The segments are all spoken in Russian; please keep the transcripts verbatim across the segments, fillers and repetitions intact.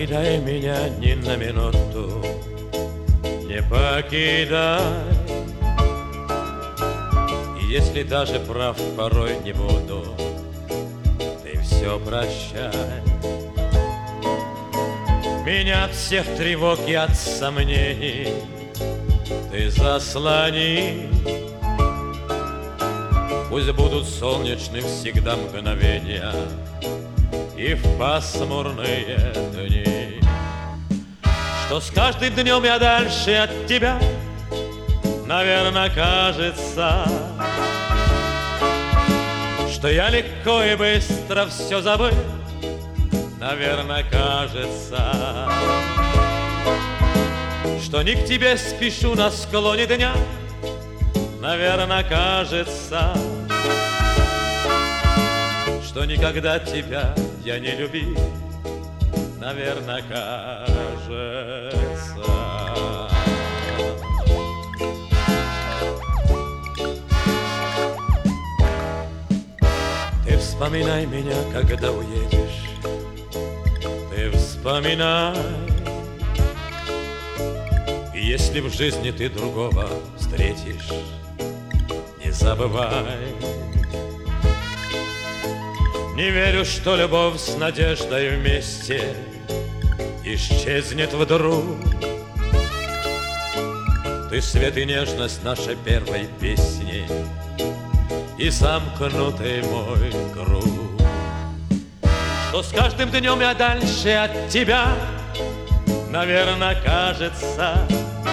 покидай меня ни на минуту, не покидай. И если даже прав порой не буду, ты все прощай. Меня от всех тревог и от сомнений ты заслони. Пусть будут солнечны всегда мгновения и в пасмурные дни, что с каждым днем я дальше от тебя, наверное, кажется, что я легко и быстро все забыл, наверное, кажется, что не к тебе спешу на склоне дня, наверное, кажется, что никогда тебя я не любил, наверное, кажется. Ты вспоминай меня, когда уедешь, ты вспоминай. И если в жизни ты другого встретишь, не забывай. Не верю, что любовь с надеждой вместе исчезнет вдруг. Ты свет и нежность нашей первой песни и замкнутый мой круг, что с каждым днем я дальше от тебя, наверное, кажется,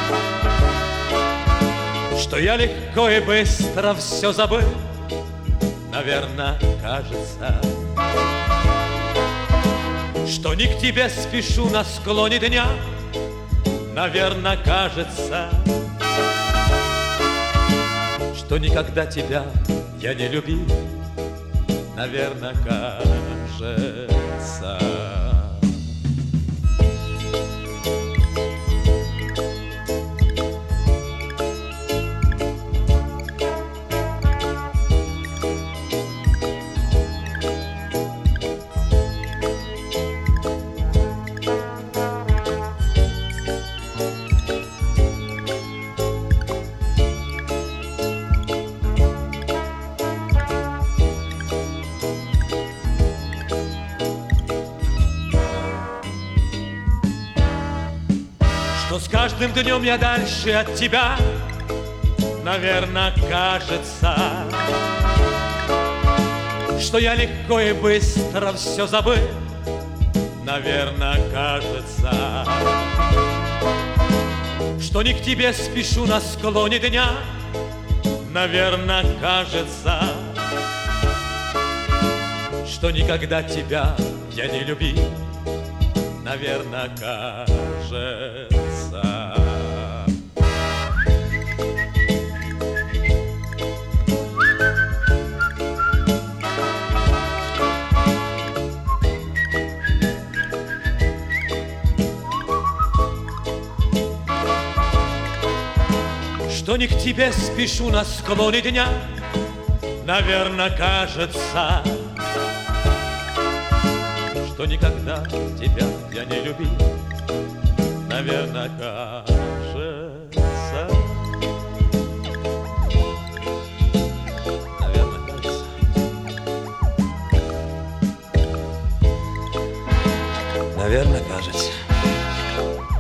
что я легко и быстро все забыл, наверное, кажется, что не к тебе спешу на склоне дня, наверное, кажется, что никогда тебя я не любил, наверное, кажется. Что с каждым днем я дальше от тебя, наверное, кажется, что я легко и быстро все забыл, наверное, кажется, что не к тебе спешу на склоне дня, наверное, кажется, что никогда тебя я не любил, наверное, кажется. Что не к тебе спешу на склоне дня, наверное, кажется, что никогда тебя я не любил, наверное, кажется. Наверное, кажется. Наверное, кажется.